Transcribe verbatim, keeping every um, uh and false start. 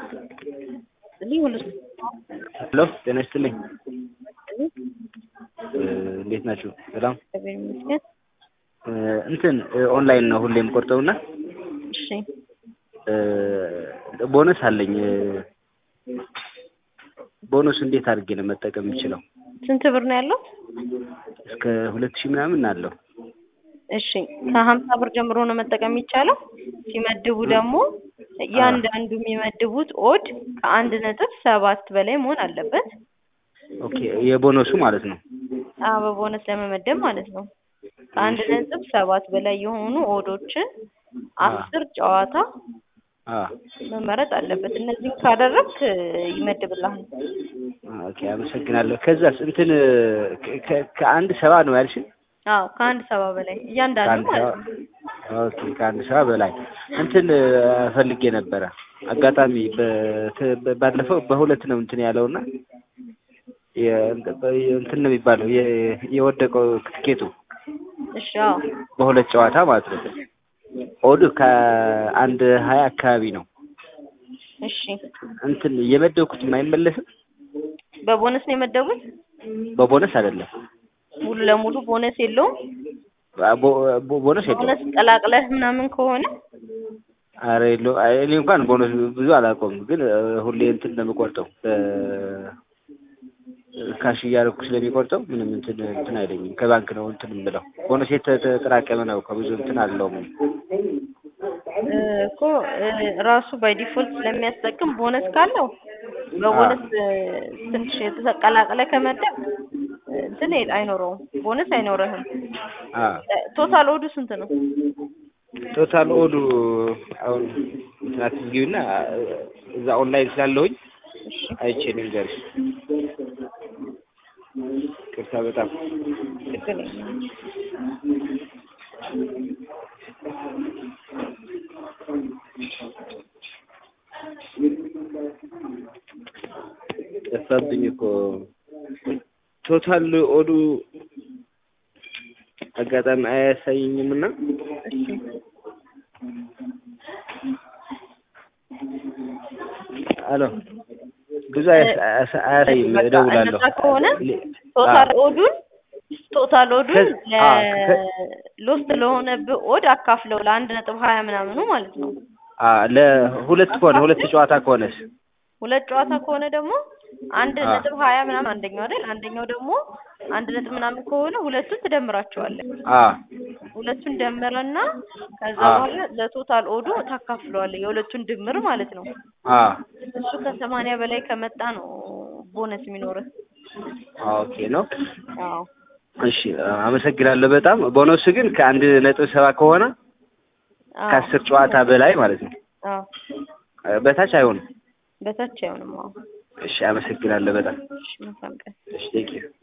ሄሎ ጤና ይስጥልኝ። እንዴት ናችሁ? ሰላም እንትን ኦንላይን ነው ሁሌም ቆርጠውና እሺ ቦነስ አለኝ። ቦነስ እንዴት አድርጌ ነው መጠቀም የምችለው? ስንት ብር ነው ያለው? እስከ ሁለት ሺህ ምናምን አለው። እሺ ከሀምሳ ብር ጀምሮ ነው መጠቀም የሚቻለው። ሲመድቡ ደግሞ ያንዳንዱ የሚመድቡት ኦድ ከአንድ ነጥብ ሰባት በላይ መሆን አለበት። ኦኬ የቦነሱ ማለት ነው። አዎ በቦነስ ለመመደብ ማለት ነው። ከአንድ ነጥብ ሰባት በላይ የሆኑ ኦዶችን አስር ጨዋታ መመረጥ አለበት። እነዚህን ካደረግክ ይመድብልሃል። ኦኬ አመሰግናለሁ። ከዛስ እንትን ከአንድ ሰባ ነው ያልሽኝ? አዎ ከአንድ ሰባ በላይ እያንዳንዱ ማለት ነው። ኦኬ ከአንድ ሰባ በላይ እንትን ፈልጌ ነበረ። አጋጣሚ ባለፈው በሁለት ነው እንትን ያለውና እንትን ነው የሚባለው የወደቀው ትኬቱ። እሺ አዎ በሁለት ጨዋታ ማለት ነው። ኦዱ ከአንድ ሀያ አካባቢ ነው። እሺ እንትን የመደብኩት አይመለስም? በቦነስ ነው የመደቡት? በቦነስ አይደለም። ሙሉ ለሙሉ ቦነስ የለውም? ቦነስ የለውም። ቦነስ ቀላቅለህ ምናምን ከሆነ አረ የለውም። እኔ እንኳን ቦነስ ብዙ አላውቀውም፣ ግን ሁሌ እንትን ነው የምቆርጠው ካሽ እያደረኩ ስለሚቆርጠው ምንም እንትን እንትን አይለኝም። ከባንክ ነው እንትን የምለው። ቦነስ የተጠራቀመ ነው ከብዙ እንትን አለውም እኮ ራሱ ባይ ዲፎልት ስለሚያስጠቅም ቦነስ ካለው በቦነስ ትንሽ የተቀላቀለ ከመደብ እንትን አይኖረውም፣ ቦነስ አይኖርህም። ቶታል ኦዱ ስንት ነው? ቶታል ኦዱ አሁን እንትን አትዝጊውና እዛ ኦንላይን ስላለሁኝ አይቼ ልንገርሽ። ቅርታ በጣም ጠፋብኝ እኮ ቶታል ኦዱ አጋጣሚ አያሳየኝምና አሎ ብዙ አያሳይም። እደውላለሁ ከሆነ ቶታል ኦዱን ቶታል ኦዱን ሎስት ለሆነብህ ኦድ አካፍለው ለአንድ ነጥብ ሀያ ምናምኑ ማለት ነው። አ ለሁለት ከሆነ ሁለት ጨዋታ ከሆነስ? ሁለት ጨዋታ ከሆነ ደግሞ አንድ ነጥብ ሀያ ምናምን አንደኛው አይደል? አንደኛው ደግሞ አንድ ነጥብ ምናምን ከሆነ ሁለቱን ትደምራቸዋለህ። አ ሁለቱን ደምረና ከዛ በኋላ ለቶታል ኦዱ ታካፍለዋለህ፣ የሁለቱን ድምር ማለት ነው። አ እሱ ከሰማንያ በላይ ከመጣ ነው ቦነስ የሚኖርህ። ኦኬ ነው። አዎ እሺ አመሰግናለሁ በጣም። ቦነሱ ግን ከአንድ ነጥብ ሰባ ከሆነ ከአስር ጨዋታ በላይ ማለት ነው። አዎ በታች አይሆንም? በታች አይሆንም። አዎ እሺ አመሰግናለሁ በጣም። እሺ መልካም ቀን። እሺ ቴንክ ዩ